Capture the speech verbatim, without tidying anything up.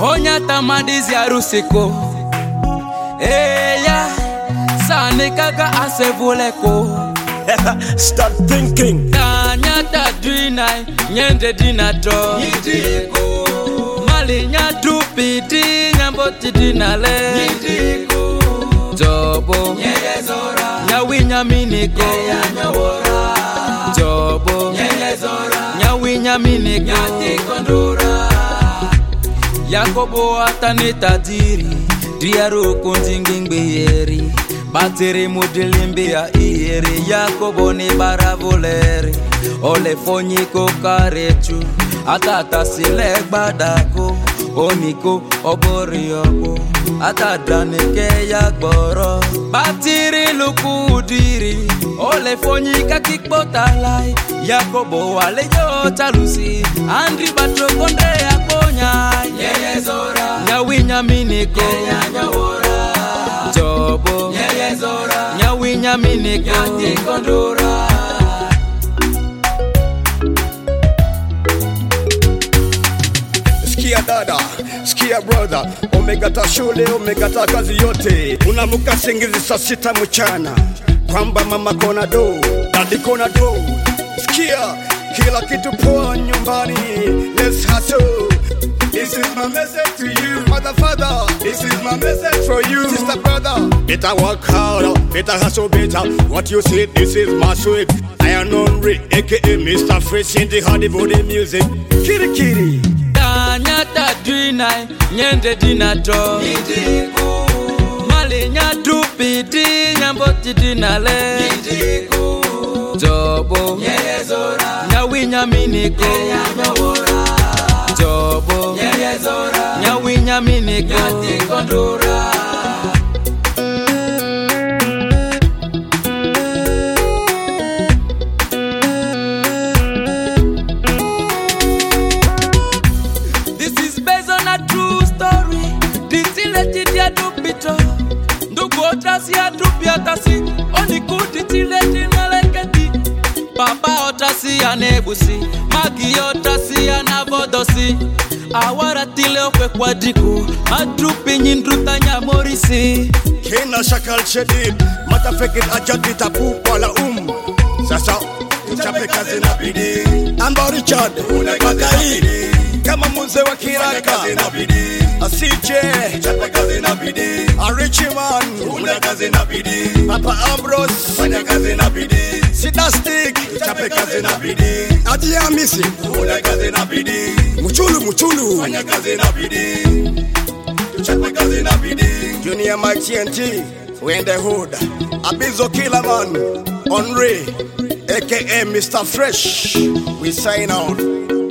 Onya tamadizi arusiko. Eya, sane kaka asevuleko. Start thinking. Kanya tadwina, nyende dinato. Nyitiko. Mali nyatupiti, nyamboti dinale. Nyitiko. Jobo. Nyeyezora. Nyawinya miniko. Nyeya nyawora. Jobo. Nyeyezora. Nyawinya miniko. Nyatiko ndura. Yakobo ataneta diri. Diaro konjingingbe yeri. Batere modelimbe ya ieri. Yakobo ni baravoleri. Ole fonyiko karechu. Atata silek badako. Oniko obori obo. Atadaneke yagboro. Batiri lukudiri. Ole fonyika kikbotalai. Yakobo wale yo talusi. Andri batro konde yakonya. Nyeyezora. Nyawinya miniko. Nyeya nyawora. Jobo. Nyeyezora. Nyawinya miniko. Nyatiko ndura. Skia dada, skia brother, umekata shule, umekata kazi yote. Unamuka singizi saa sita mchana, kwamba mama kona do, dadi kona do. Skia, kila kitu poa nyumbani, let's hustle. This is my message to you, mother, father. This is my message for you, sister, brother. Better work harder, better hustle better. What you say, this is my sweet. I am Henry, aka Mister Fresh in the hardy body music. Kiri kiri. Kanya tadwina, nyende dinato. Nyitiko. Mali nyatupiti, nyamboti dinale. Nyitiko. Jobo. Nyeyezora. Nyawinya miniko. Nyeya nyawora. Jobo. Nyeyezora. Nyawinya miniko. Nyatiko ndura. This is based on a true story. Ditileti ya dupito. Ndugu otasi ya dupi otasi. Oniku ditileti naleketi. Papa otasi ya nebusi. Magi otasi ya navodosi. Awara tile okwe kwa diku. Madupi nyindruta nyamorisi. Kena shakal shedid, matafekit ajadi tapu wala um. Sasa, tuchape kazi na bidii. Amba Richard, Makai, kama mzee wa kiraka. Asije, Chape kazi na bidii. Arichiman, Una kazi na bidii. Papa Ambrose, Fanya kazi na bidii. Sidastic, Chape kazi na bidii. Adi Amisi, Una kazi na bidii. Muchulu Muchulu, Fanya kazi na bidii. Chape kazi na bidii. Junior Mike T N T, we in the hood. Abizo Killer Man, Henry, aka Mister Fresh. We sign out.